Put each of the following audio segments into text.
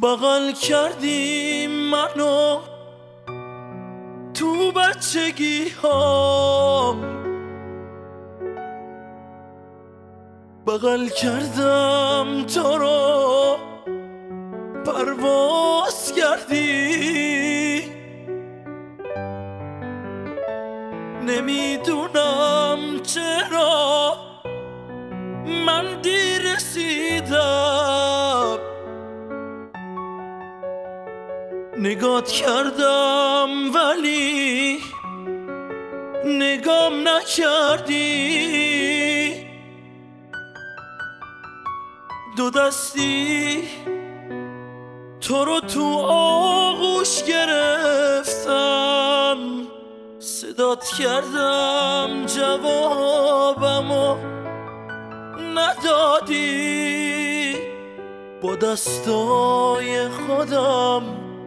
بغل کردی منو تو بچگی هام، بغل کردم تو رو پرواز کردی. نمیدونم چرا من دیر رسیدم، نگات کردم ولی نگام نکردی. دو دستی تو رو تو آغوش گرفتم، صدات کردم جوابمو ندادی. با دستای خودم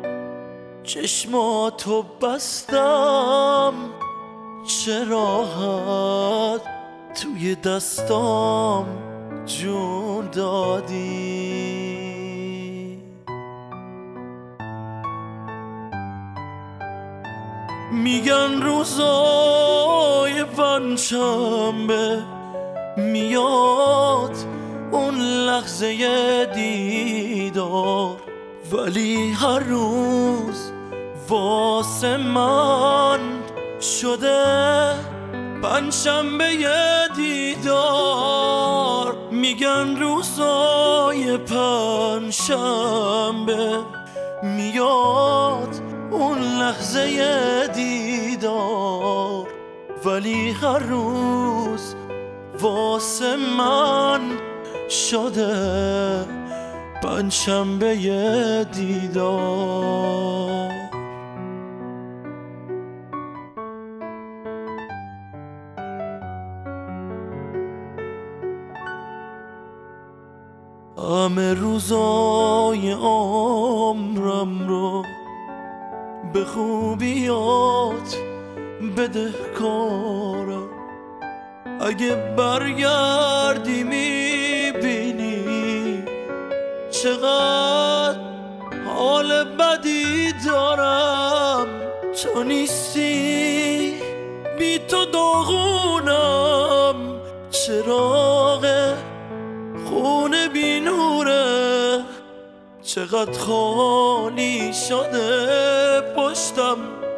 چشماتو بستم، چه راحت توی دستام جون دادی. میگن روزای پنجشنبه میاد اون لحظه دیدار، ولی هر روز واسه من شده پنجشنبه دیدار. میگن روزای پنجشنبه میاد اون لحظه دیدار، ولی هر روز واسه من شده پنجشنبه دیدار. همه روزای عمرم رو به خوبیات بدهکارم، اگه برگردی میبینی چقدر حال بدی دارم. تو نیستی بی تو داغونم، چراغ خونه بی نوره، چقدر خالی شده پشتم،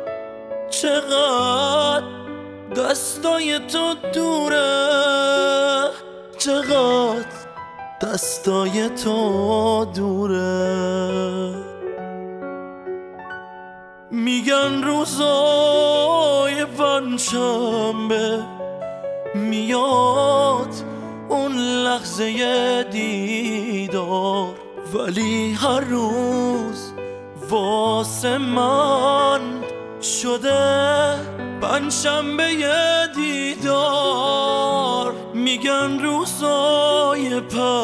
چقدر دستای تو دوره، چقدر دستای تو دوره. میگن روزای پنجشنبه میاد اون لحظه دیدار، ولی هر روز واسه من شده پنجشنبه دیدار. میگن روزای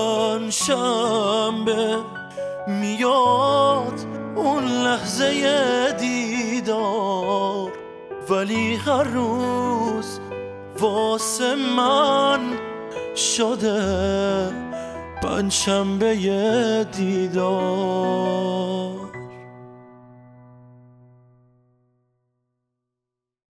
پنجشنبه میاد اون لحظه دیدار، ولی هر روز واسه من شده پنجشنبه دیدار.